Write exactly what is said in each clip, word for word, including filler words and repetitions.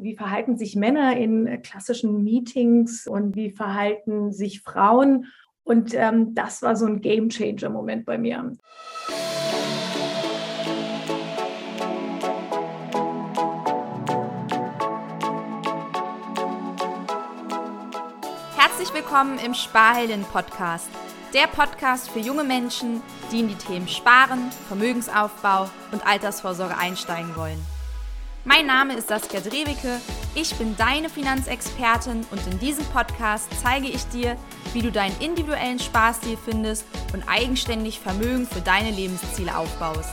wie verhalten sich Männer in klassischen Meetings und wie verhalten sich Frauen. Und ähm, das war so ein Game-Changer-Moment bei mir. Herzlich willkommen im Sparheldinnen-Podcast, der Podcast für junge Menschen, die in die Themen Sparen, Vermögensaufbau und Altersvorsorge einsteigen wollen. Mein Name ist Saskia Drewicke, ich bin deine Finanzexpertin und in diesem Podcast zeige ich dir, wie du deinen individuellen Sparstil findest und eigenständig Vermögen für deine Lebensziele aufbaust.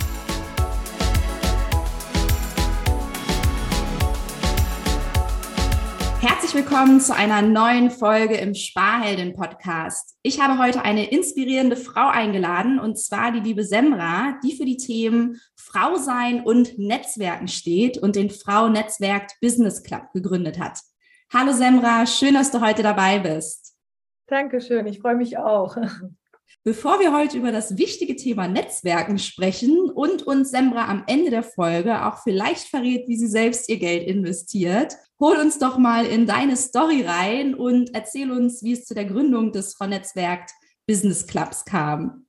Herzlich willkommen zu einer neuen Folge im Sparheldinnen-Podcast. Ich habe heute eine inspirierende Frau eingeladen, und zwar die liebe Semra, die für die Themen Frau sein und Netzwerken steht und den Frau Netzwerkt Business Club gegründet hat. Hallo Semra, schön, dass du heute dabei bist. Dankeschön, ich freue mich auch. Bevor wir heute über das wichtige Thema Netzwerken sprechen und uns Semra am Ende der Folge auch vielleicht verrät, wie sie selbst ihr Geld investiert, hol uns doch mal in deine Story rein und erzähl uns, wie es zu der Gründung des Frau Netzwerkt Business Clubs kam.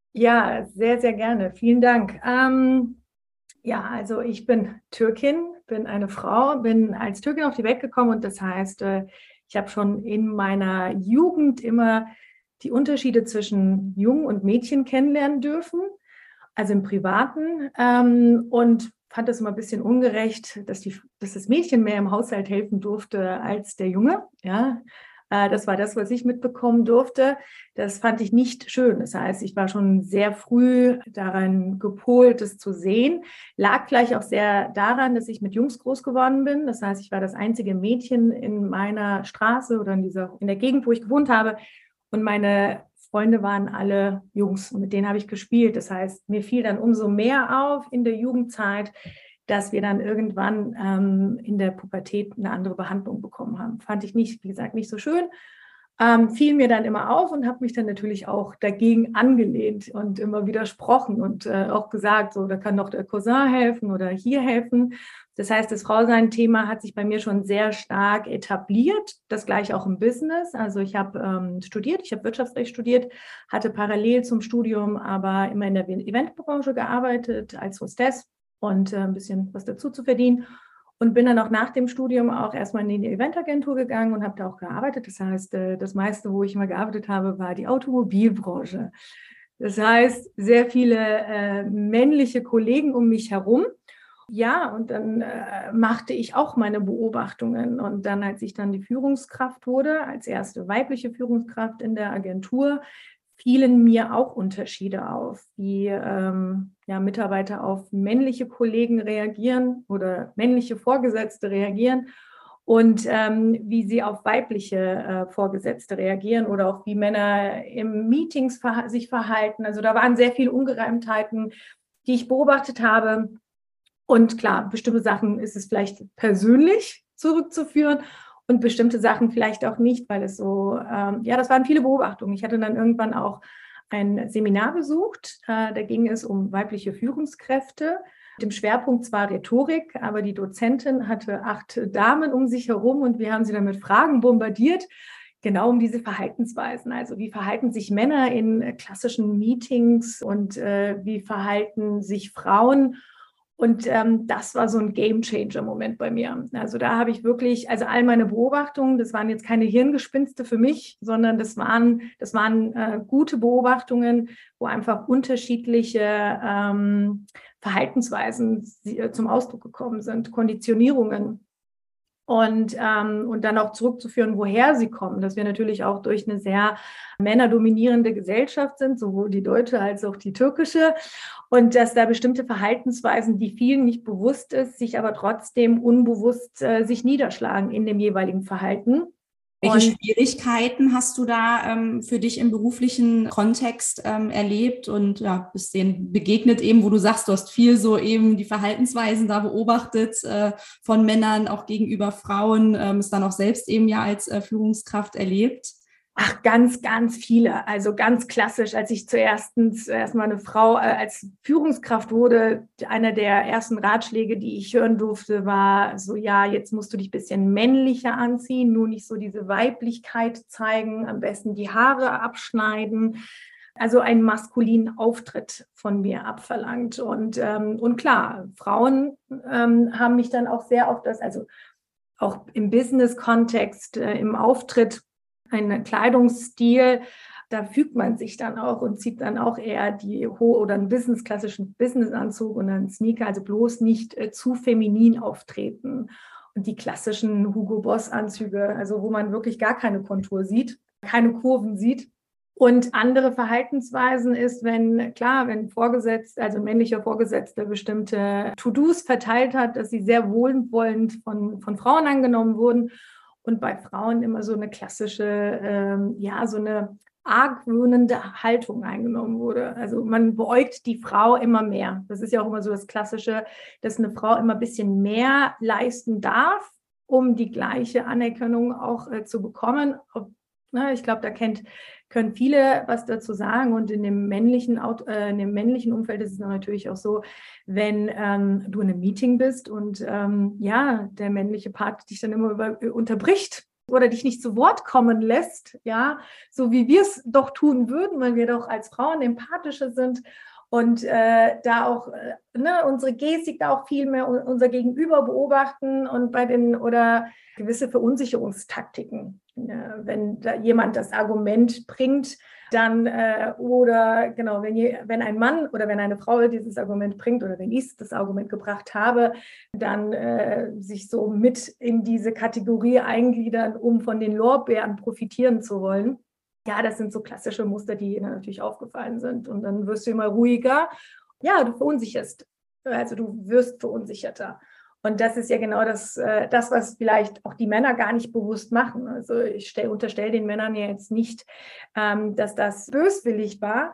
Ja, sehr, sehr gerne. Vielen Dank. Ähm, ja, also ich bin Türkin, bin eine Frau, bin als Türkin auf die Welt gekommen, und das heißt, äh, ich habe schon in meiner Jugend immer die Unterschiede zwischen Jungen und Mädchen kennenlernen dürfen, also im Privaten, ähm, und fand das immer ein bisschen ungerecht, dass, die, dass das Mädchen mehr im Haushalt helfen durfte als der Junge. Ja, äh, das war das, was ich mitbekommen durfte. Das fand ich nicht schön. Das heißt, ich war schon sehr früh daran gepolt, das zu sehen. Lag vielleicht auch sehr daran, dass ich mit Jungs groß geworden bin. Das heißt, ich war das einzige Mädchen in meiner Straße oder in dieser, in der Gegend, wo ich gewohnt habe. Und meine Freunde waren alle Jungs, und mit denen habe ich gespielt. Das heißt, mir fiel dann umso mehr auf in der Jugendzeit, dass wir dann irgendwann ähm, in der Pubertät eine andere Behandlung bekommen haben. Fand ich nicht, wie gesagt, nicht so schön. Ähm, fiel mir dann immer auf und habe mich dann natürlich auch dagegen angelehnt und immer widersprochen und äh, auch gesagt, so, da kann doch der Cousin helfen oder hier helfen. Das heißt, das Frausein-Thema hat sich bei mir schon sehr stark etabliert, das gleich auch im Business. Also ich habe ähm, studiert, ich habe Wirtschaftsrecht studiert, hatte parallel zum Studium aber immer in der Eventbranche gearbeitet als Hostess und äh, ein bisschen was dazu zu verdienen. Und bin dann auch nach dem Studium auch erstmal in die Eventagentur gegangen und habe da auch gearbeitet. Das heißt, das meiste, wo ich mal gearbeitet habe, war die Automobilbranche. Das heißt, sehr viele äh, männliche Kollegen um mich herum. Ja, und dann äh, machte ich auch meine Beobachtungen. Und dann, als ich dann die Führungskraft wurde, als erste weibliche Führungskraft in der Agentur, fielen mir auch Unterschiede auf, wie ähm, ja, Mitarbeiter auf männliche Kollegen reagieren oder männliche Vorgesetzte reagieren und ähm, wie sie auf weibliche äh, Vorgesetzte reagieren oder auch wie Männer im Meetings verha- sich verhalten. Also da waren sehr viele Ungereimtheiten, die ich beobachtet habe. Und klar, bestimmte Sachen ist es vielleicht persönlich zurückzuführen und bestimmte Sachen vielleicht auch nicht, weil es so, ähm, ja, das waren viele Beobachtungen. Ich hatte dann irgendwann auch ein Seminar besucht, äh, da ging es um weibliche Führungskräfte. Dem Schwerpunkt zwar Rhetorik, aber die Dozentin hatte acht Damen um sich herum und wir haben sie dann mit Fragen bombardiert, genau um diese Verhaltensweisen. Also wie verhalten sich Männer in klassischen Meetings und äh, wie verhalten sich Frauen? Und ähm, das war so ein Game-Changer-Moment bei mir. Also da habe ich wirklich, also all meine Beobachtungen, das waren jetzt keine Hirngespinste für mich, sondern das waren, das waren äh, gute Beobachtungen, wo einfach unterschiedliche ähm, Verhaltensweisen äh, zum Ausdruck gekommen sind, Konditionierungen. Und, ähm, und dann auch zurückzuführen, woher sie kommen, dass wir natürlich auch durch eine sehr männerdominierende Gesellschaft sind, sowohl die deutsche als auch die türkische, und dass da bestimmte Verhaltensweisen, die vielen nicht bewusst ist, sich aber trotzdem unbewusst äh, sich niederschlagen in dem jeweiligen Verhalten. Welche und Schwierigkeiten hast du da ähm, für dich im beruflichen Kontext ähm, erlebt und ja, bist denen begegnet eben, wo du sagst, du hast viel so eben die Verhaltensweisen da beobachtet äh, von Männern auch gegenüber Frauen, ähm, es dann auch selbst eben ja als äh, Führungskraft erlebt? Ach, ganz, ganz viele. Also ganz klassisch, als ich zuerst zuerst mal eine Frau äh, als Führungskraft wurde, einer der ersten Ratschläge, die ich hören durfte, war so, ja, jetzt musst du dich ein bisschen männlicher anziehen, nur nicht so diese Weiblichkeit zeigen, am besten die Haare abschneiden. Also einen maskulinen Auftritt von mir abverlangt. Und, ähm, und klar, Frauen ähm, haben mich dann auch sehr auf das, also auch im Business-Kontext, äh, im Auftritt, ein Kleidungsstil, da fügt man sich dann auch und zieht dann auch eher die hohe oder einen Business, klassischen Businessanzug und einen Sneaker, also bloß nicht äh, zu feminin auftreten. Und die klassischen Hugo Boss Anzüge, also wo man wirklich gar keine Kontur sieht, keine Kurven sieht. Und andere Verhaltensweisen ist, wenn, klar, wenn Vorgesetzter, also ein männlicher Vorgesetzter bestimmte To-Dos verteilt hat, dass sie sehr wohlwollend von, von Frauen angenommen wurden. Und bei Frauen immer so eine klassische, ähm, ja, so eine argwöhnende Haltung eingenommen wurde. Also man beäugt die Frau immer mehr. Das ist ja auch immer so das Klassische, dass eine Frau immer ein bisschen mehr leisten darf, um die gleiche Anerkennung auch äh, zu bekommen. Ob, na, ich glaube, da kennt, können viele was dazu sagen. Und in dem männlichen, äh, in dem männlichen Umfeld ist es natürlich auch so, wenn ähm, du in einem Meeting bist und ähm, ja, der männliche Part dich dann immer über, unterbricht oder dich nicht zu Wort kommen lässt, ja, so wie wir es doch tun würden, weil wir doch als Frauen empathischer sind und äh, da auch äh, ne, unsere Gestik da auch viel mehr unser Gegenüber beobachten und bei den oder gewisse Verunsicherungstaktiken. Ja, wenn da jemand das Argument bringt, dann äh, oder genau, wenn, je, wenn ein Mann oder wenn eine Frau dieses Argument bringt oder wenn ich das Argument gebracht habe, dann äh, sich so mit in diese Kategorie eingliedern, um von den Lorbeeren profitieren zu wollen. Ja, das sind so klassische Muster, die ihnen natürlich aufgefallen sind. Und dann wirst du immer ruhiger. Ja, du verunsicherst. Also du wirst verunsicherter. Und das ist ja genau das, das, was vielleicht auch die Männer gar nicht bewusst machen. Also ich stell, unterstelle den Männern ja jetzt nicht, ähm, dass das böswillig war,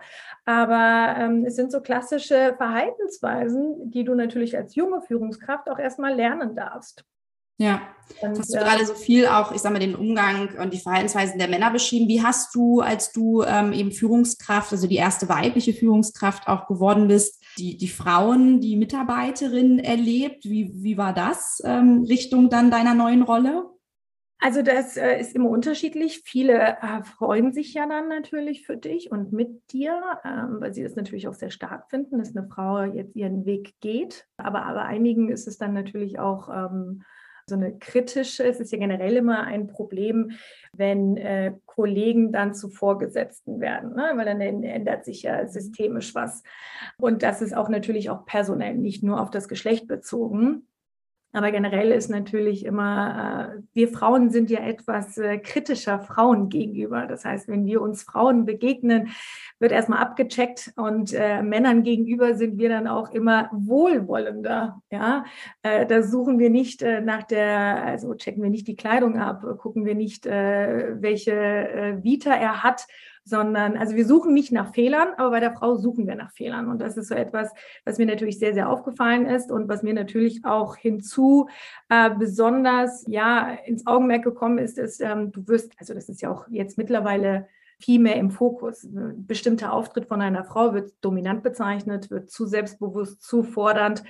aber ähm, es sind so klassische Verhaltensweisen, die du natürlich als junge Führungskraft auch erstmal lernen darfst. Ja, und, hast du äh, gerade so viel auch, ich sag mal, den Umgang und die Verhaltensweisen der Männer beschrieben. Wie hast du, als du ähm, eben Führungskraft, also die erste weibliche Führungskraft auch geworden bist, die, die Frauen, die Mitarbeiterinnen erlebt? Wie, wie war das ähm, Richtung dann deiner neuen Rolle? Also das äh, ist immer unterschiedlich. Viele äh, freuen sich ja dann natürlich für dich und mit dir, ähm, weil sie das natürlich auch sehr stark finden, dass eine Frau jetzt ihren Weg geht. Aber bei einigen ist es dann natürlich auch ähm, so eine kritische, es ist ja generell immer ein Problem, wenn äh, Kollegen dann zu Vorgesetzten werden, ne? Weil dann ändert sich ja systemisch was. Und das ist auch natürlich auch personell, nicht nur auf das Geschlecht bezogen. Aber generell ist natürlich immer, äh, wir Frauen sind ja etwas äh, kritischer Frauen gegenüber. Das heißt, wenn wir uns Frauen begegnen, wird erstmal abgecheckt und äh, Männern gegenüber sind wir dann auch immer wohlwollender. Ja, äh, da suchen wir nicht äh, nach der, also checken wir nicht die Kleidung ab, gucken wir nicht, äh, welche äh, Vita er hat, sondern, also wir suchen nicht nach Fehlern, aber bei der Frau suchen wir nach Fehlern. Und das ist so etwas, was mir natürlich sehr, sehr aufgefallen ist und was mir natürlich auch hinzu äh, besonders, ja, ins Augenmerk gekommen ist, ist, ähm, du wirst, also das ist ja auch jetzt mittlerweile viel mehr im Fokus. Ein bestimmter Auftritt von einer Frau wird dominant bezeichnet, wird zu selbstbewusst, zu fordernd,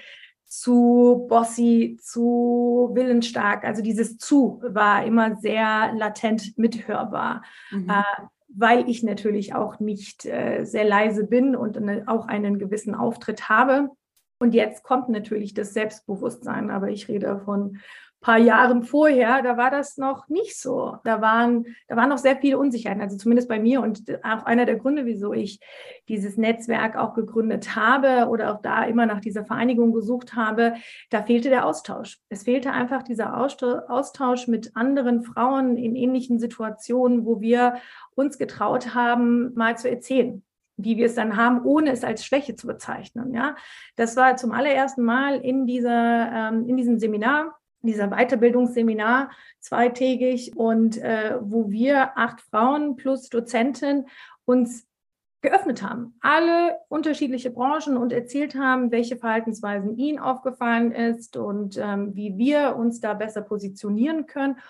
zu bossy, zu willensstark. Also dieses zu war immer sehr latent mithörbar. Mhm. Äh, weil ich natürlich auch nicht äh, sehr leise bin und eine, auch einen gewissen Auftritt habe. Und jetzt kommt natürlich das Selbstbewusstsein, aber ich rede von ein paar Jahren vorher, da war das noch nicht so. Da waren, da waren noch sehr viele Unsicherheiten, also zumindest bei mir und auch einer der Gründe, wieso ich dieses Netzwerk auch gegründet habe oder auch da immer nach dieser Vereinigung gesucht habe, da fehlte der Austausch. Es fehlte einfach dieser Austausch mit anderen Frauen in ähnlichen Situationen, wo wir uns getraut haben, mal zu erzählen, wie wir es dann haben, ohne es als Schwäche zu bezeichnen. Ja, das war zum allerersten Mal in dieser, ähm, in diesem Seminar, in dieser Weiterbildungsseminar, zweitägig und äh, wo wir acht Frauen plus Dozentin uns geöffnet haben, alle unterschiedliche Branchen und erzählt haben, welche Verhaltensweisen ihnen aufgefallen ist und ähm, wie wir uns da besser positionieren können.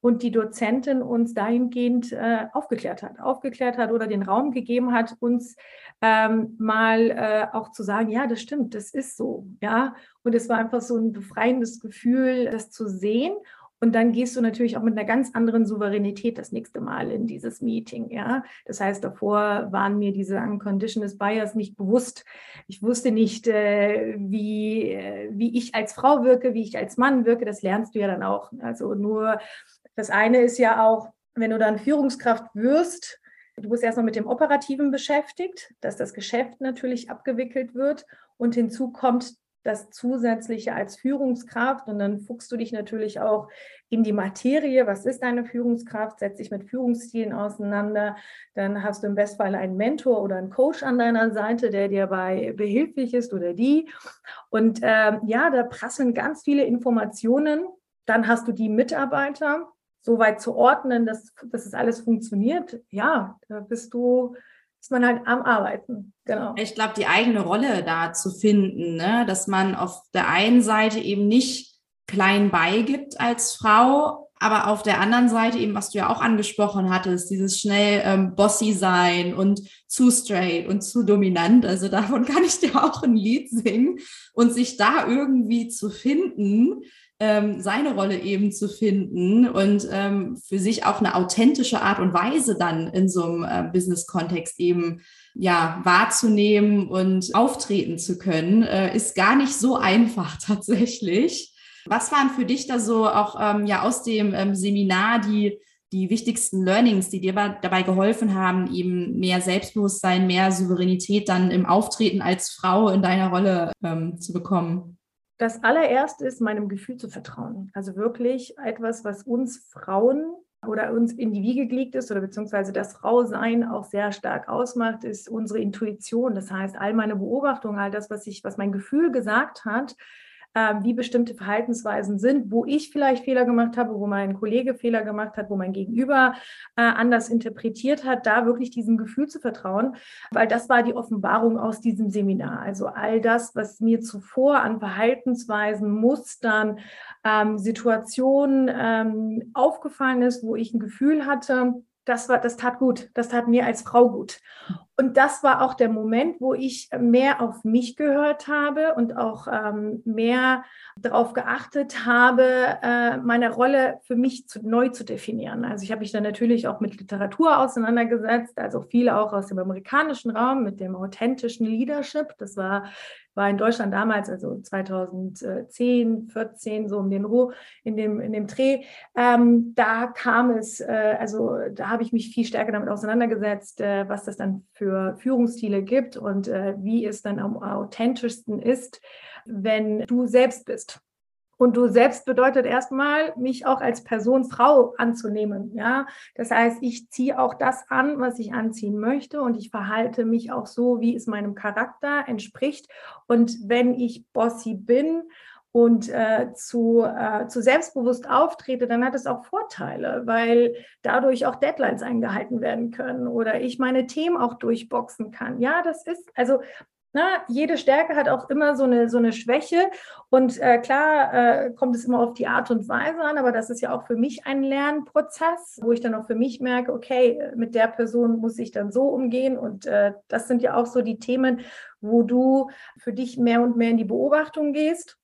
und die Dozentin uns dahingehend äh, aufgeklärt hat, aufgeklärt hat oder den Raum gegeben hat, uns ähm, mal äh, auch zu sagen, ja, das stimmt, das ist so, ja. Und es war einfach so ein befreiendes Gefühl, das zu sehen. Und dann gehst du natürlich auch mit einer ganz anderen Souveränität das nächste Mal in dieses Meeting, ja. Das heißt, davor waren mir diese Unconditional Bias nicht bewusst. Ich wusste nicht, äh, wie, äh, wie ich als Frau wirke, wie ich als Mann wirke. Das lernst du ja dann auch. Also nur das eine ist ja auch, wenn du dann Führungskraft wirst, du bist erstmal mit dem Operativen beschäftigt, dass das Geschäft natürlich abgewickelt wird und hinzu kommt das Zusätzliche als Führungskraft und dann fuchst du dich natürlich auch in die Materie. Was ist eine Führungskraft? Setz dich mit Führungsstilen auseinander. Dann hast du im Bestfall einen Mentor oder einen Coach an deiner Seite, der dir dabei behilflich ist oder die. Und ähm, ja, da prasseln ganz viele Informationen. Dann hast du die Mitarbeiter so weit zu ordnen, dass, dass es alles funktioniert. Ja, da bist du... ist man halt am Arbeiten, genau. Ich glaube, die eigene Rolle da zu finden, ne? Dass man auf der einen Seite eben nicht klein beigibt als Frau, aber auf der anderen Seite eben, was du ja auch angesprochen hattest, dieses schnell ähm, bossy sein und zu straight und zu dominant, also davon kann ich dir auch ein Lied singen und sich da irgendwie zu finden, ähm, seine Rolle eben zu finden und ähm, für sich auch eine authentische Art und Weise dann in so einem äh, Business-Kontext eben ja wahrzunehmen und auftreten zu können, äh, ist gar nicht so einfach tatsächlich. Was waren für dich da so auch ähm, ja aus dem ähm, Seminar die die wichtigsten Learnings, die dir dabei geholfen haben, eben mehr Selbstbewusstsein, mehr Souveränität dann im Auftreten als Frau in deiner Rolle ähm, zu bekommen? Das allererste ist, meinem Gefühl zu vertrauen. Also wirklich etwas, was uns Frauen oder uns in die Wiege gelegt ist oder beziehungsweise das Frausein auch sehr stark ausmacht, ist unsere Intuition. Das heißt, all meine Beobachtungen, all das, was ich, was mein Gefühl gesagt hat, äh, wie bestimmte Verhaltensweisen sind, wo ich vielleicht Fehler gemacht habe, wo mein Kollege Fehler gemacht hat, wo mein Gegenüber äh, anders interpretiert hat, da wirklich diesem Gefühl zu vertrauen, weil das war die Offenbarung aus diesem Seminar. Also all das, was mir zuvor an Verhaltensweisen, Mustern, ähm, Situationen ähm, aufgefallen ist, wo ich ein Gefühl hatte, das war, das tat gut, das tat mir als Frau gut. Und das war auch der Moment, wo ich mehr auf mich gehört habe und auch ähm, mehr darauf geachtet habe, äh, meine Rolle für mich zu, neu zu definieren. Also ich habe mich dann natürlich auch mit Literatur auseinandergesetzt, also viel auch aus dem amerikanischen Raum mit dem authentischen Leadership. Das war war in Deutschland damals, also zweitausendzehn, vierzehn, so um den Ruh, in dem, in dem Dreh, ähm, da kam es, äh, also da habe ich mich viel stärker damit auseinandergesetzt, äh, was das dann für Führungsstile gibt und äh, wie es dann am authentischsten ist, wenn du selbst bist. Und du selbst bedeutet erstmal, mich auch als Person Frau anzunehmen. Ja, das heißt, ich ziehe auch das an, was ich anziehen möchte und ich verhalte mich auch so, wie es meinem Charakter entspricht. Und wenn ich bossy bin und äh, zu, äh, zu selbstbewusst auftrete, dann hat es auch Vorteile, weil dadurch auch Deadlines eingehalten werden können oder ich meine Themen auch durchboxen kann. Ja, das ist also... Na, jede Stärke hat auch immer so eine, so eine Schwäche und äh, klar äh, kommt es immer auf die Art und Weise an, aber das ist ja auch für mich ein Lernprozess, wo ich dann auch für mich merke, okay, mit der Person muss ich dann so umgehen und äh, das sind ja auch so die Themen, wo du für dich mehr und mehr in die Beobachtung gehst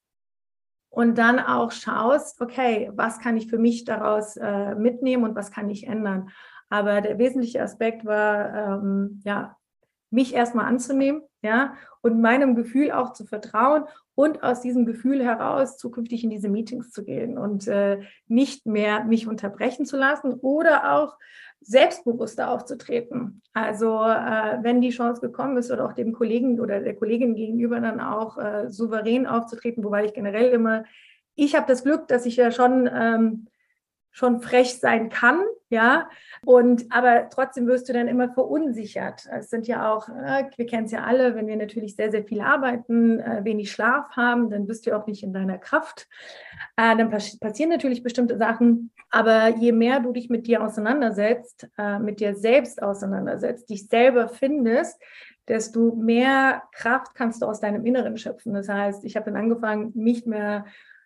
und dann auch schaust, okay, was kann ich für mich daraus äh, mitnehmen und was kann ich ändern. Aber der wesentliche Aspekt war, ähm, ja, mich erstmal anzunehmen, ja, und meinem Gefühl auch zu vertrauen und aus diesem Gefühl heraus zukünftig in diese Meetings zu gehen und äh, nicht mehr mich unterbrechen zu lassen oder auch selbstbewusster aufzutreten. Also äh, wenn die Chance gekommen ist oder auch dem Kollegen oder der Kollegin gegenüber dann auch äh, souverän aufzutreten, wobei ich generell immer, ich habe das Glück, dass ich ja schon ähm, schon frech sein kann, ja, und aber trotzdem wirst du dann immer verunsichert. Es sind ja auch, äh, wir kennen es ja alle, wenn wir natürlich sehr, sehr viel arbeiten, äh, wenig Schlaf haben, dann bist du auch nicht in deiner Kraft. Äh, dann pass- passieren natürlich bestimmte Sachen, aber je mehr du dich mit dir auseinandersetzt, äh, mit dir selbst auseinandersetzt, dich selber findest, desto mehr Kraft kannst du aus deinem Inneren schöpfen. Das heißt, ich habe dann angefangen, nicht mehr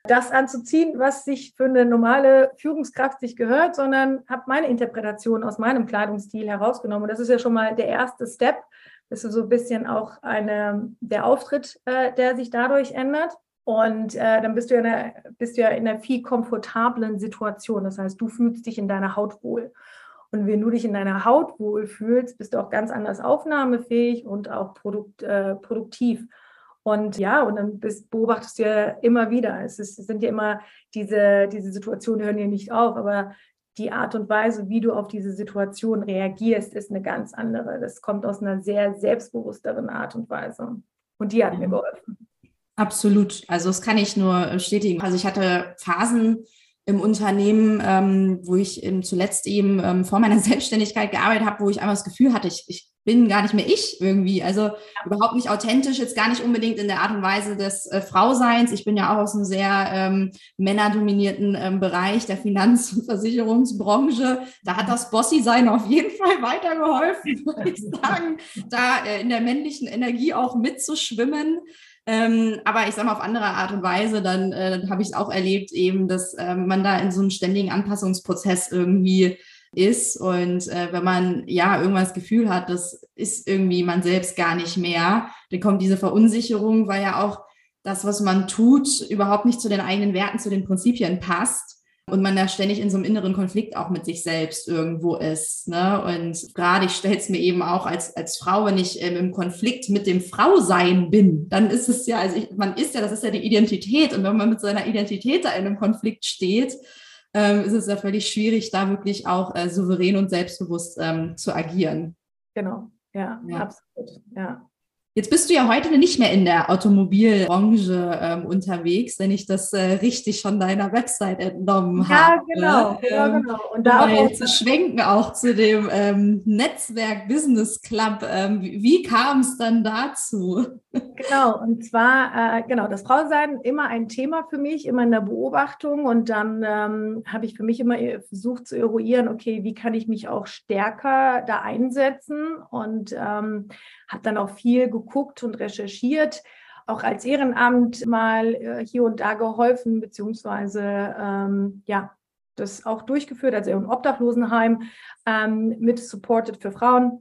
das anzuziehen, was sich für eine normale Führungskraft sich gehört, sondern habe meine Interpretation aus meinem Kleidungsstil herausgenommen. Und das ist ja schon mal der erste Step. Das ist so ein bisschen auch eine, der Auftritt, äh, der sich dadurch ändert. Und äh, dann bist du, ja in einer, bist du ja in einer viel komfortablen Situation. Das heißt, du fühlst dich in deiner Haut wohl. Und wenn du dich in deiner Haut wohl fühlst, bist du auch ganz anders aufnahmefähig und auch produkt, äh, produktiv. Und ja, und dann bist, beobachtest du ja immer wieder. Es, ist, es sind ja immer diese, diese Situationen, die hören ja nicht auf, aber die Art und Weise, wie du auf diese Situation reagierst, ist eine ganz andere. Das kommt aus einer sehr selbstbewussteren Art und Weise. Und die hat mir geholfen. Absolut. Also das kann ich nur bestätigen. Also ich hatte Phasen im Unternehmen, ähm, wo ich eben zuletzt eben ähm, vor meiner Selbstständigkeit gearbeitet habe, wo ich einfach das Gefühl hatte, ich, ich bin gar nicht mehr ich irgendwie. Also ja. Überhaupt nicht authentisch, jetzt gar nicht unbedingt in der Art und Weise des äh, Frauseins. Ich bin ja auch aus einem sehr ähm, männerdominierten ähm, Bereich der Finanz- und Versicherungsbranche. Da hat das Bossy-Sein auf jeden Fall weitergeholfen, würde ich sagen, da äh, in der männlichen Energie auch mitzuschwimmen. Ähm, aber ich sage mal auf andere Art und Weise, dann äh, habe ich es auch erlebt, eben, dass ähm, man da in so einem ständigen Anpassungsprozess irgendwie ist. Und äh, wenn man ja irgendwann das Gefühl hat, das ist irgendwie man selbst gar nicht mehr, dann kommt diese Verunsicherung, weil ja auch das, was man tut, überhaupt nicht zu den eigenen Werten, zu den Prinzipien passt. Und man da ständig in so einem inneren Konflikt auch mit sich selbst irgendwo ist. Ne? Und gerade, ich stelle es mir eben auch als, als Frau, wenn ich ähm, im Konflikt mit dem Frausein bin, dann ist es ja, also ich, man ist ja, das ist ja die Identität. Und wenn man mit seiner Identität da in einem Konflikt steht, ähm, ist es ja völlig schwierig, da wirklich auch äh, souverän und selbstbewusst ähm, zu agieren. Genau, ja, ja, absolut, ja. Jetzt bist du ja heute nicht mehr in der Automobilbranche ähm, unterwegs, wenn ich das äh, richtig von deiner Website entnommen ja, habe. Genau, ähm, ja, genau. Und da da auch zu schwenken auch zu dem ähm, Netzwerk Business Club. Ähm, wie wie kam es dann dazu? Genau, und zwar, äh, genau, das Frausein immer ein Thema für mich, immer in der Beobachtung. Und dann ähm, habe ich für mich immer versucht zu eruieren, okay, wie kann ich mich auch stärker da einsetzen? Und ähm, habe dann auch viel geguckt und recherchiert, auch als Ehrenamt mal äh, hier und da geholfen, beziehungsweise ähm, ja, das auch durchgeführt, also im Obdachlosenheim ähm, mit supported für Frauen.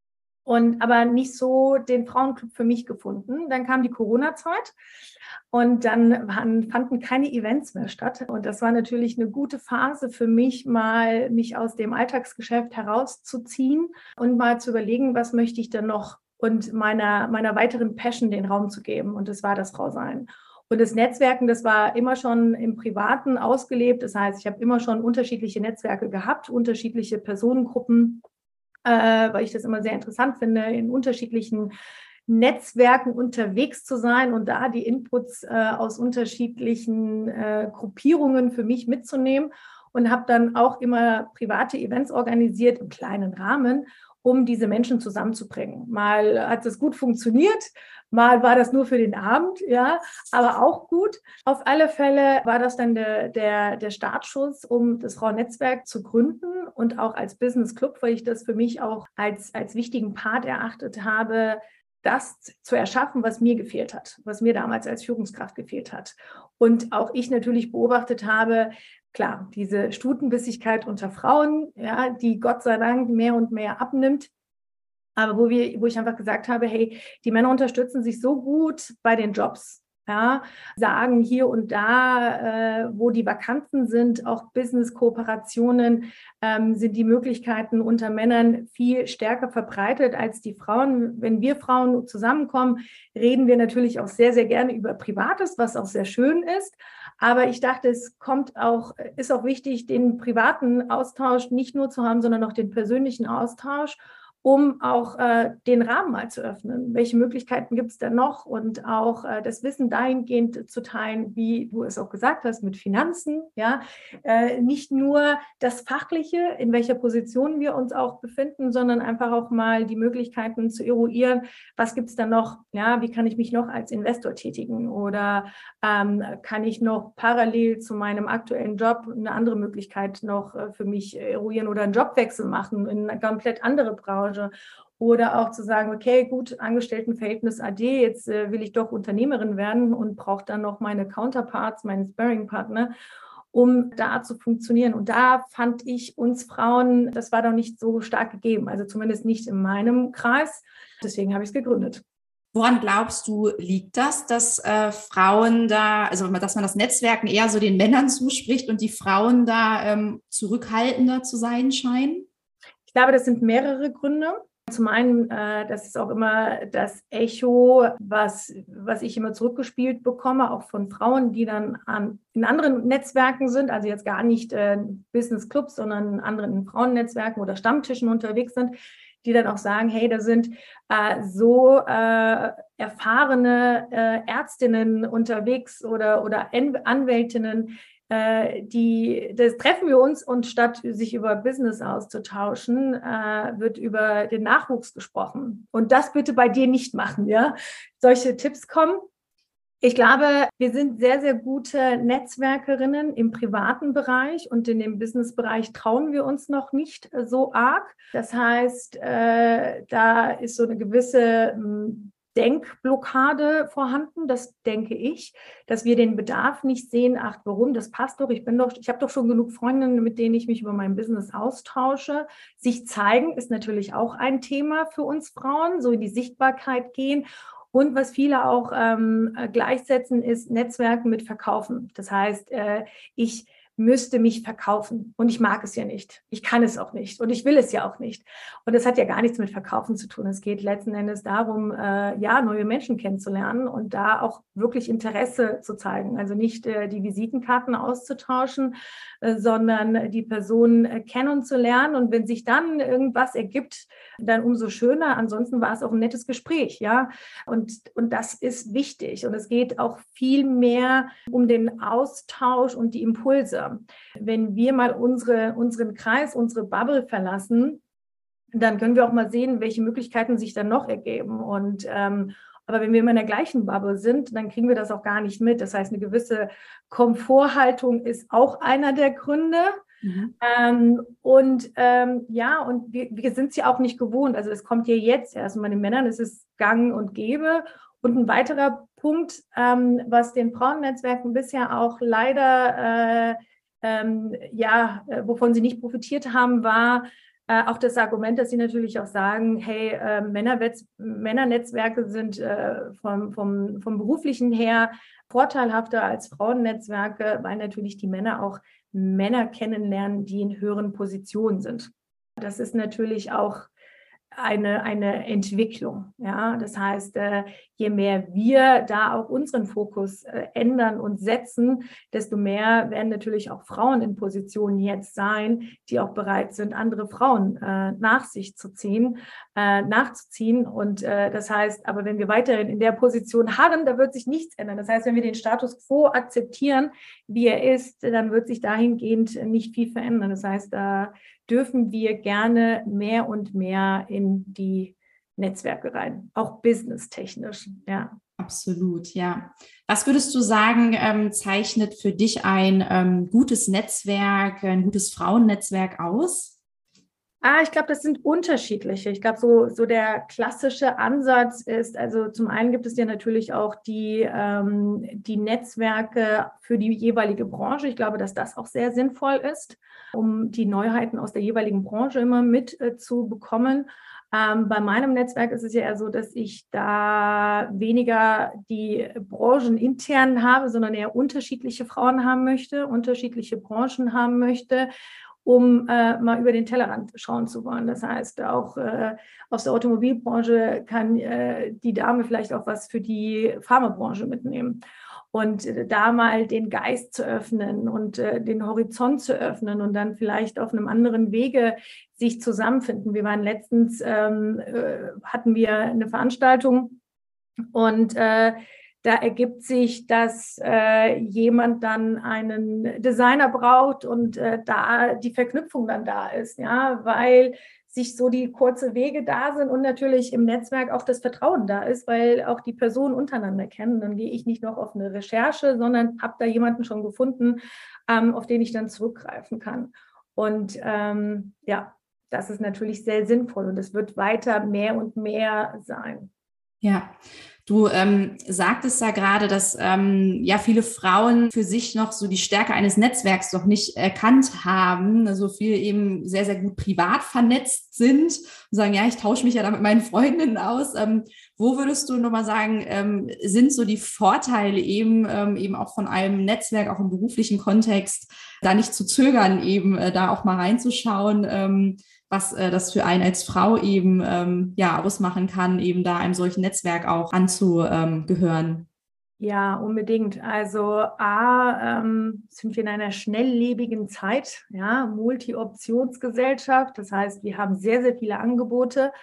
Und aber nicht so den Frauenclub für mich gefunden. Dann kam die Corona-Zeit und dann waren, fanden keine Events mehr statt. Und das war natürlich eine gute Phase für mich, mal mich aus dem Alltagsgeschäft herauszuziehen und mal zu überlegen, was möchte ich denn noch und meiner, meiner weiteren Passion den Raum zu geben. Und das war das Frausein. Und das Netzwerken, das war immer schon im Privaten ausgelebt. Das heißt, ich habe immer schon unterschiedliche Netzwerke gehabt, unterschiedliche Personengruppen, Äh, weil ich das immer sehr interessant finde, in unterschiedlichen Netzwerken unterwegs zu sein und da die Inputs äh, aus unterschiedlichen äh, Gruppierungen für mich mitzunehmen und habe dann auch immer private Events organisiert im kleinen Rahmen, um diese Menschen zusammenzubringen. Mal hat es gut funktioniert, mal war das nur für den Abend, ja, aber auch gut. Auf alle Fälle war das dann der, der, der Startschuss, um das Frauennetzwerk zu gründen und auch als Business Club, weil ich das für mich auch als, als wichtigen Part erachtet habe, das zu erschaffen, was mir gefehlt hat, was mir damals als Führungskraft gefehlt hat. Und auch ich natürlich beobachtet habe, klar, diese Stutenbissigkeit unter Frauen, ja, die Gott sei Dank mehr und mehr abnimmt. Aber wo, wir, wo ich einfach gesagt habe, hey, die Männer unterstützen sich so gut bei den Jobs, ja, sagen hier und da, äh, wo die Vakanten sind, auch Business-Kooperationen, ähm, sind die Möglichkeiten unter Männern viel stärker verbreitet als die Frauen. Wenn wir Frauen zusammenkommen, reden wir natürlich auch sehr, sehr gerne über Privates, was auch sehr schön ist. Aber ich dachte, es kommt auch, ist auch wichtig, den privaten Austausch nicht nur zu haben, sondern auch den persönlichen Austausch, um auch äh, den Rahmen mal zu öffnen. Welche Möglichkeiten gibt es da noch? Und auch äh, das Wissen dahingehend zu teilen, wie du es auch gesagt hast, mit Finanzen. Ja, äh, nicht nur das Fachliche, in welcher Position wir uns auch befinden, sondern einfach auch mal die Möglichkeiten zu eruieren, was gibt es da noch? Ja, wie kann ich mich noch als Investor tätigen? Oder ähm, kann ich noch parallel zu meinem aktuellen Job eine andere Möglichkeit noch äh, für mich eruieren oder einen Jobwechsel machen in eine komplett andere Branche? Automobilbranche. Oder auch zu sagen, okay, gut, Angestelltenverhältnis A D, jetzt äh, will ich doch Unternehmerin werden und brauche dann noch meine Counterparts, meinen Sparringpartner, um da zu funktionieren. Und da fand ich uns Frauen, das war doch nicht so stark gegeben, also zumindest nicht in meinem Kreis. Deswegen habe ich es gegründet. Woran glaubst du, liegt das, dass äh, Frauen da, also dass man das Netzwerken eher so den Männern zuspricht und die Frauen da ähm, zurückhaltender zu sein scheinen? Ich glaube, das sind mehrere Gründe. Zum einen, äh, das ist auch immer das Echo, was, was ich immer zurückgespielt bekomme, auch von Frauen, die dann an, in anderen Netzwerken sind, also jetzt gar nicht äh, Business Clubs, sondern in anderen Frauennetzwerken oder Stammtischen unterwegs sind, die dann auch sagen, hey, da sind äh, so äh, erfahrene äh, Ärztinnen unterwegs oder, oder Anwältinnen, äh, die, das treffen wir uns und statt sich über Business auszutauschen, äh, wird über den Nachwuchs gesprochen. Und das bitte bei dir nicht machen, ja? Solche Tipps kommen. Ich glaube, wir sind sehr, sehr gute Netzwerkerinnen im privaten Bereich und in dem Businessbereich trauen wir uns noch nicht so arg. Das heißt, äh, da ist so eine gewisse ähm, Denkblockade vorhanden, das denke ich, dass wir den Bedarf nicht sehen, ach, warum, das passt doch, ich bin doch, ich habe doch schon genug Freundinnen, mit denen ich mich über mein Business austausche. Sich zeigen ist natürlich auch ein Thema für uns Frauen, so in die Sichtbarkeit gehen. Und was viele auch ähm, gleichsetzen, ist Netzwerken mit Verkaufen. Das heißt, äh, ich müsste mich verkaufen und ich mag es ja nicht. Ich kann es auch nicht und ich will es ja auch nicht. Und das hat ja gar nichts mit Verkaufen zu tun. Es geht letzten Endes darum, äh, ja, neue Menschen kennenzulernen und da auch wirklich Interesse zu zeigen. Also nicht äh, die Visitenkarten auszutauschen, äh, sondern die Person äh, kennenzulernen. Und wenn sich dann irgendwas ergibt, dann umso schöner. Ansonsten war es auch ein nettes Gespräch, ja. Und, und das ist wichtig. Und es geht auch viel mehr um den Austausch und die Impulse. Wenn wir mal unsere, unseren Kreis, unsere Bubble verlassen, dann können wir auch mal sehen, welche Möglichkeiten sich dann noch ergeben. Und ähm, aber wenn wir immer in der gleichen Bubble sind, dann kriegen wir das auch gar nicht mit. Das heißt, eine gewisse Komforthaltung ist auch einer der Gründe. Mhm. Ähm, und ähm, ja, und wir, wir sind es ja auch nicht gewohnt. Also es kommt ja jetzt erst. Und bei den Männern ist es gang und gäbe. Und ein weiterer Punkt, ähm, was den Frauennetzwerken bisher auch leider, äh, ähm, ja, äh, wovon sie nicht profitiert haben, war äh, auch das Argument, dass sie natürlich auch sagen, hey, äh, Männerwetz- Männernetzwerke sind äh, vom, vom, vom beruflichen her vorteilhafter als Frauennetzwerke, weil natürlich die Männer auch Männer kennenlernen, die in höheren Positionen sind. Das ist natürlich auch eine, eine Entwicklung. Ja? Das heißt, äh, je mehr wir da auch unseren Fokus äh, ändern und setzen, desto mehr werden natürlich auch Frauen in Positionen jetzt sein, die auch bereit sind, andere Frauen äh, nach sich zu ziehen, äh, nachzuziehen. Und äh, das heißt, aber wenn wir weiterhin in der Position harren, da wird sich nichts ändern. Das heißt, wenn wir den Status quo akzeptieren, wie er ist, dann wird sich dahingehend nicht viel verändern. Das heißt, da dürfen wir gerne mehr und mehr in die Netzwerke rein, auch businesstechnisch, ja. Absolut, ja. Was würdest du sagen, ähm, zeichnet für dich ein ähm, gutes Netzwerk, ein gutes Frauennetzwerk aus? Ah, ich glaube, das sind unterschiedliche. Ich glaube, so, so der klassische Ansatz ist, also zum einen gibt es ja natürlich auch die, ähm, die Netzwerke für die jeweilige Branche. Ich glaube, dass das auch sehr sinnvoll ist, um die Neuheiten aus der jeweiligen Branche immer mit äh, zu bekommen. Ähm, bei meinem Netzwerk ist es ja eher so, dass ich da weniger die Branchen intern habe, sondern eher unterschiedliche Frauen haben möchte, unterschiedliche Branchen haben möchte, um äh, mal über den Tellerrand schauen zu wollen. Das heißt, auch äh, aus der Automobilbranche kann äh, die Dame vielleicht auch was für die Pharmabranche mitnehmen. Und äh, da mal den Geist zu öffnen und äh, den Horizont zu öffnen und dann vielleicht auf einem anderen Wege sich zusammenfinden. Wir waren letztens, ähm, äh, hatten wir eine Veranstaltung und äh, da ergibt sich, dass äh, jemand dann einen Designer braucht und äh, da die Verknüpfung dann da ist, ja, weil sich so die kurzen Wege da sind und natürlich im Netzwerk auch das Vertrauen da ist, weil auch die Personen untereinander kennen. Dann gehe ich nicht noch auf eine Recherche, sondern habe da jemanden schon gefunden, ähm, auf den ich dann zurückgreifen kann. Und ähm, ja, das ist natürlich sehr sinnvoll und es wird weiter mehr und mehr sein. Ja, du ähm, sagtest ja gerade, dass ähm, ja viele Frauen für sich noch so die Stärke eines Netzwerks noch nicht erkannt haben, also viel eben sehr, sehr gut privat vernetzt sind und sagen, ja, ich tausche mich ja da mit meinen Freundinnen aus. Ähm, wo würdest du nochmal sagen, ähm, sind so die Vorteile eben, ähm, eben auch von einem Netzwerk, auch im beruflichen Kontext, da nicht zu zögern, eben äh, da auch mal reinzuschauen, ähm, was äh, das für einen als Frau eben ähm, ja ausmachen kann, eben da einem solchen Netzwerk auch anzugehören. Ja, unbedingt. Also A, ähm, sind wir in einer schnelllebigen Zeit, ja, Multi-Optionsgesellschaft. Das heißt, wir haben sehr, sehr viele Angebote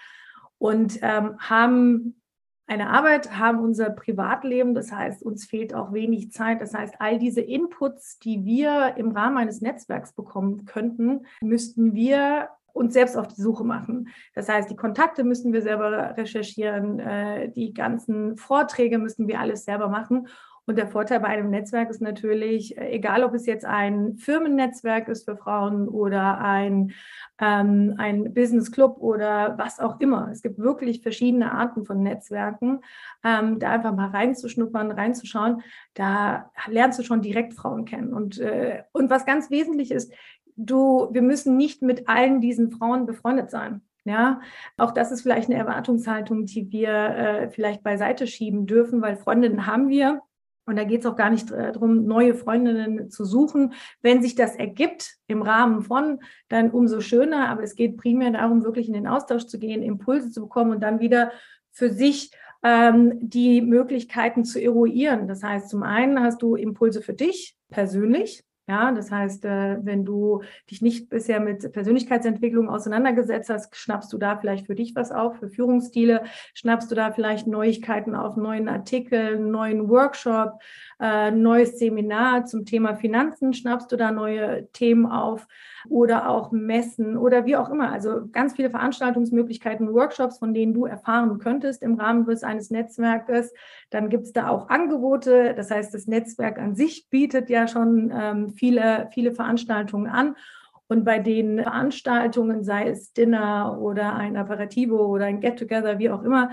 und ähm, haben eine Arbeit, haben unser Privatleben. Das heißt, uns fehlt auch wenig Zeit. Das heißt, all diese Inputs, die wir im Rahmen eines Netzwerks bekommen könnten, müssten wir uns selbst auf die Suche machen. Das heißt, die Kontakte müssen wir selber recherchieren, äh, die ganzen Vorträge müssen wir alles selber machen. Und der Vorteil bei einem Netzwerk ist natürlich, egal ob es jetzt ein Firmennetzwerk ist für Frauen oder ein, ähm, ein Business Club oder was auch immer. Es gibt wirklich verschiedene Arten von Netzwerken. Ähm, da einfach mal reinzuschnuppern, reinzuschauen, da lernst du schon direkt Frauen kennen. Und, äh, und was ganz wesentlich ist, Du, wir müssen nicht mit allen diesen Frauen befreundet sein. Ja, auch das ist vielleicht eine Erwartungshaltung, die wir äh, vielleicht beiseite schieben dürfen, weil Freundinnen haben wir. Und da geht es auch gar nicht äh, darum, neue Freundinnen zu suchen. Wenn sich das ergibt im Rahmen von, dann umso schöner. Aber es geht primär darum, wirklich in den Austausch zu gehen, Impulse zu bekommen und dann wieder für sich ähm, die Möglichkeiten zu eruieren. Das heißt, zum einen hast du Impulse für dich persönlich. Ja, das heißt, wenn du dich nicht bisher mit Persönlichkeitsentwicklung auseinandergesetzt hast, schnappst du da vielleicht für dich was auf, für Führungsstile, schnappst du da vielleicht Neuigkeiten auf, neuen Artikel, neuen Workshop, äh, neues Seminar zum Thema Finanzen, schnappst du da neue Themen auf oder auch Messen oder wie auch immer. Also ganz viele Veranstaltungsmöglichkeiten, Workshops, von denen du erfahren könntest im Rahmen eines Netzwerkes. Dann gibt es da auch Angebote. Das heißt, das Netzwerk an sich bietet ja schon ähm, viele, viele Veranstaltungen an. Und bei den Veranstaltungen, sei es Dinner oder ein Aperitivo oder ein Get-Together, wie auch immer,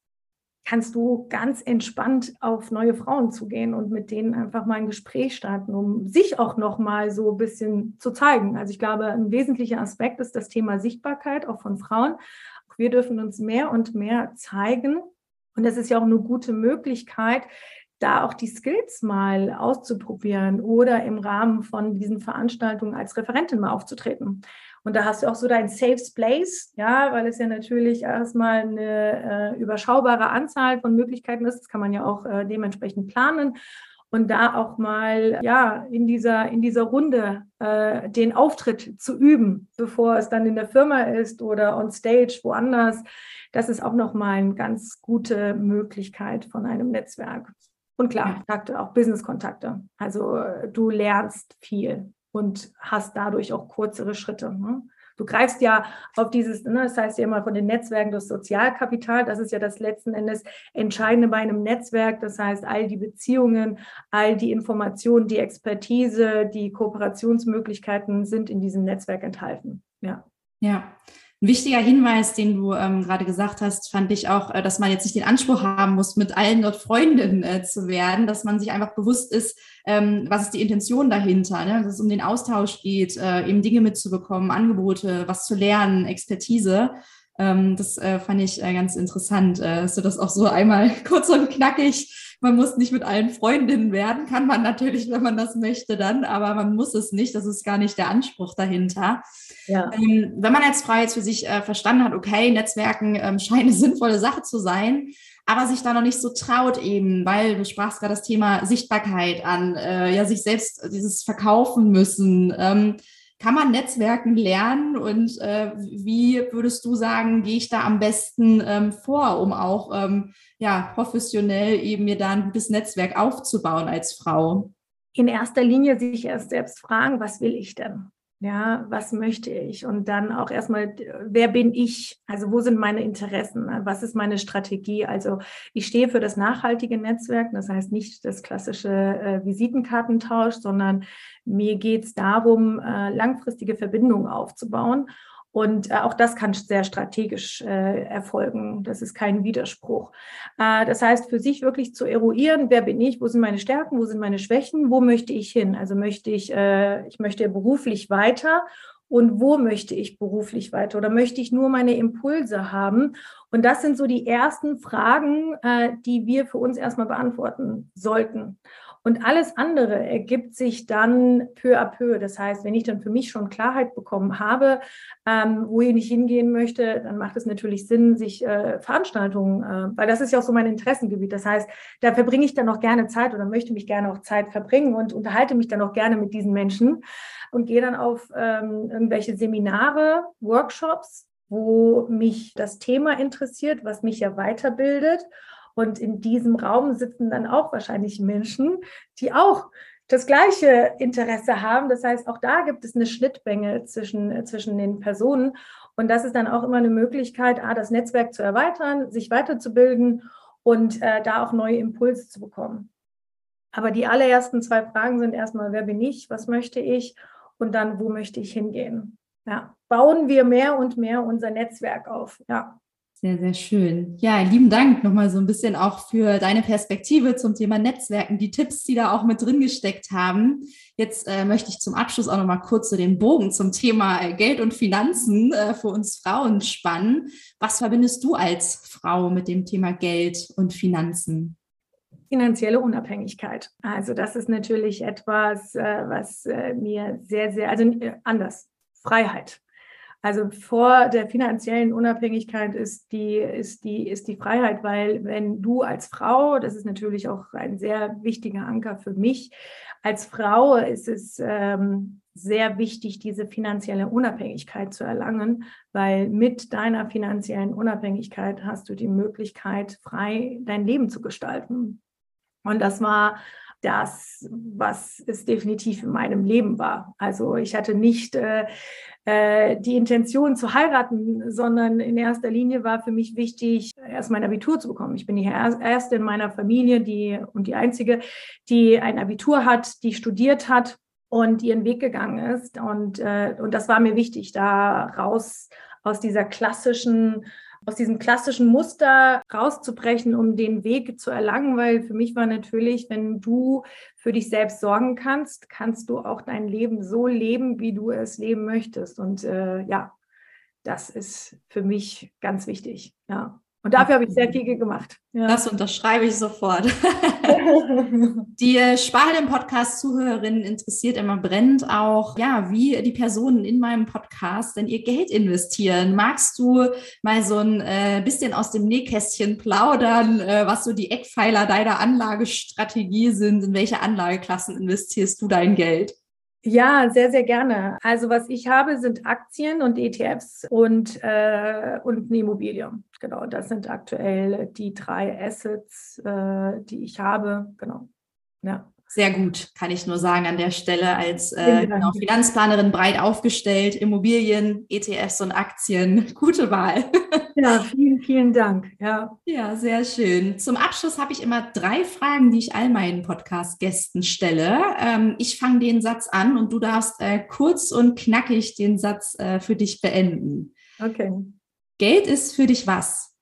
kannst du ganz entspannt auf neue Frauen zugehen und mit denen einfach mal ein Gespräch starten, um sich auch noch mal so ein bisschen zu zeigen. Also ich glaube, ein wesentlicher Aspekt ist das Thema Sichtbarkeit, auch von Frauen. Auch wir dürfen uns mehr und mehr zeigen. Und das ist ja auch eine gute Möglichkeit, da auch die Skills mal auszuprobieren oder im Rahmen von diesen Veranstaltungen als Referentin mal aufzutreten. Und da hast du auch so dein Safe Place, ja, weil es ja natürlich erstmal eine äh, überschaubare Anzahl von Möglichkeiten ist. Das kann man ja auch äh, dementsprechend planen. Und da auch mal ja in dieser, in dieser Runde äh, den Auftritt zu üben, bevor es dann in der Firma ist oder on stage woanders. Das ist auch nochmal eine ganz gute Möglichkeit von einem Netzwerk. Und klar, Kontakte, auch Business-Kontakte. Also du lernst viel und hast dadurch auch kürzere Schritte. Ne? Du greifst ja auf dieses, ne, das heißt ja immer von den Netzwerken das Sozialkapital, das ist ja das letzten Endes Entscheidende bei einem Netzwerk. Das heißt, all die Beziehungen, all die Informationen, die Expertise, die Kooperationsmöglichkeiten sind in diesem Netzwerk enthalten. Ja. Ja. Ein wichtiger Hinweis, den du ähm, gerade gesagt hast, fand ich auch, äh, dass man jetzt nicht den Anspruch haben muss, mit allen dort Freundinnen äh, zu werden, dass man sich einfach bewusst ist, ähm, was ist die Intention dahinter, ne? Dass es um den Austausch geht, äh, eben Dinge mitzubekommen, Angebote, was zu lernen, Expertise. Ähm, das äh, fand ich äh, ganz interessant, äh, dass du das auch so einmal kurz und knackig, man muss nicht mit allen Freundinnen werden, kann man natürlich, wenn man das möchte dann, aber man muss es nicht, das ist gar nicht der Anspruch dahinter. Ja. Ähm, wenn man als Frau jetzt für sich äh, verstanden hat, okay, Netzwerken ähm, scheint eine sinnvolle Sache zu sein, aber sich da noch nicht so traut eben, weil du sprachst gerade das Thema Sichtbarkeit an, äh, ja, sich selbst dieses Verkaufen müssen. Ähm, kann man Netzwerken lernen und äh, wie würdest du sagen, gehe ich da am besten ähm, vor, um auch ähm, ja, professionell eben mir da ein gutes Netzwerk aufzubauen als Frau? In erster Linie sich erst selbst fragen, was will ich denn? Ja, was möchte ich? Und dann auch erstmal, wer bin ich? Also wo sind meine Interessen? Was ist meine Strategie? Also ich stehe für das nachhaltige Netzwerk, das heißt nicht das klassische äh, Visitenkartentausch, sondern mir geht es darum, äh, langfristige Verbindungen aufzubauen. Und äh, auch das kann sehr strategisch äh, erfolgen. Das ist kein Widerspruch. Äh, das heißt, für sich wirklich zu eruieren, wer bin ich, wo sind meine Stärken, wo sind meine Schwächen, wo möchte ich hin? Also möchte ich, äh, ich möchte beruflich weiter und wo möchte ich beruflich weiter? Oder möchte ich nur meine Impulse haben? Und das sind so die ersten Fragen, äh, die wir für uns erstmal beantworten sollten. Und alles andere ergibt sich dann peu à peu. Das heißt, wenn ich dann für mich schon Klarheit bekommen habe, ähm, wohin ich hingehen möchte, dann macht es natürlich Sinn, sich äh, Veranstaltungen, äh, weil das ist ja auch so mein Interessengebiet. Das heißt, da verbringe ich dann auch gerne Zeit oder möchte mich gerne auch Zeit verbringen und unterhalte mich dann auch gerne mit diesen Menschen und gehe dann auf ähm, irgendwelche Seminare, Workshops, wo mich das Thema interessiert, was mich ja weiterbildet. Und in diesem Raum sitzen dann auch wahrscheinlich Menschen, die auch das gleiche Interesse haben. Das heißt, auch da gibt es eine Schnittmenge zwischen, zwischen den Personen. Und das ist dann auch immer eine Möglichkeit, A, das Netzwerk zu erweitern, sich weiterzubilden und äh, da auch neue Impulse zu bekommen. Aber die allerersten zwei Fragen sind erstmal, wer bin ich, was möchte ich und dann, wo möchte ich hingehen? Ja, bauen wir mehr und mehr unser Netzwerk auf, ja. Sehr, sehr schön. Ja, lieben Dank nochmal so ein bisschen auch für deine Perspektive zum Thema Netzwerken, die Tipps, die da auch mit drin gesteckt haben. Jetzt äh, möchte ich zum Abschluss auch nochmal kurz so den Bogen zum Thema äh, Geld und Finanzen äh, für uns Frauen spannen. Was verbindest du als Frau mit dem Thema Geld und Finanzen? Finanzielle Unabhängigkeit. Also das ist natürlich etwas, äh, was äh, mir sehr, sehr, also äh, anders, Freiheit. Also vor der finanziellen Unabhängigkeit ist die, ist die, ist die Freiheit, weil wenn du als Frau, das ist natürlich auch ein sehr wichtiger Anker für mich, als Frau ist es ähm, sehr wichtig, diese finanzielle Unabhängigkeit zu erlangen, weil mit deiner finanziellen Unabhängigkeit hast du die Möglichkeit, frei dein Leben zu gestalten. Und das war das, was es definitiv in meinem Leben war. Also ich hatte nicht äh, äh, die Intention zu heiraten, sondern in erster Linie war für mich wichtig, erst mein Abitur zu bekommen. Ich bin die erste in meiner Familie die, und die einzige, die ein Abitur hat, die studiert hat und ihren Weg gegangen ist. Und, äh, und das war mir wichtig, da raus aus dieser klassischen aus diesem klassischen Muster rauszubrechen, um den Weg zu erlangen, weil für mich war natürlich, wenn du für dich selbst sorgen kannst, kannst du auch dein Leben so leben, wie du es leben möchtest. Und äh, ja, das ist für mich ganz wichtig. Ja. Und dafür habe ich sehr viel gemacht. Ja. Das unterschreibe ich sofort. Die äh, Sparhelden-Podcast-Zuhörerinnen interessiert immer brennend auch, ja, wie die Personen in meinem Podcast denn ihr Geld investieren. Magst du mal so ein äh, bisschen aus dem Nähkästchen plaudern, äh, was so die Eckpfeiler deiner Anlagestrategie sind? In welche Anlageklassen investierst du dein Geld? Ja, sehr, sehr gerne. Also was ich habe, sind Aktien und E T Fs und, äh, und eine Immobilie. Genau, das sind aktuell die drei Assets, äh, die ich habe. Genau, ja. Sehr gut, kann ich nur sagen an der Stelle als äh, genau, Finanzplanerin breit aufgestellt, Immobilien, E T Fs und Aktien. Gute Wahl. Ja, vielen, vielen Dank. Ja, ja, sehr schön. Zum Abschluss habe ich immer drei Fragen, die ich all meinen Podcast-Gästen stelle. Ähm, ich fange den Satz an und du darfst äh, kurz und knackig den Satz äh, für dich beenden. Okay. Geld ist für dich was?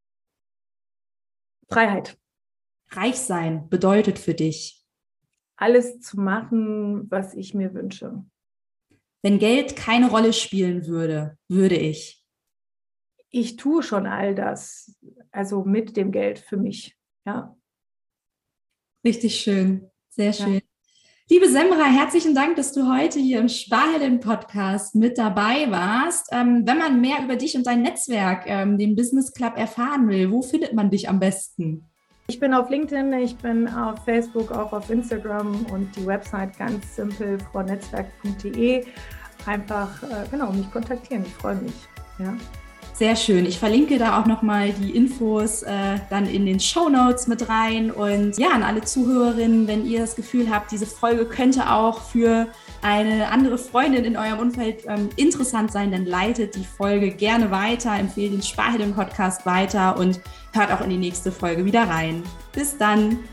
Freiheit. Reich sein bedeutet für dich? Alles zu machen, was ich mir wünsche. Wenn Geld keine Rolle spielen würde, würde ich? Ich tue schon all das, also mit dem Geld für mich, ja. Richtig schön, sehr schön. Ja. Liebe Semra, herzlichen Dank, dass du heute hier im Sparhelden-Podcast mit dabei warst. Ähm, wenn man mehr über dich und dein Netzwerk, ähm, den Business Club, erfahren will, wo findet man dich am besten? Ich bin auf LinkedIn, ich bin auf Facebook, auch auf Instagram und die Website ganz simpel, frau netzwerk punkt de. Einfach, äh, genau, mich kontaktieren, ich freue mich. Ja. Sehr schön. Ich verlinke da auch nochmal die Infos äh, dann in den Shownotes mit rein. Und ja, an alle Zuhörerinnen, wenn ihr das Gefühl habt, diese Folge könnte auch für eine andere Freundin in eurem Umfeld ähm, interessant sein, dann leitet die Folge gerne weiter, empfehlt den Sparhelden-Podcast weiter und hört auch in die nächste Folge wieder rein. Bis dann!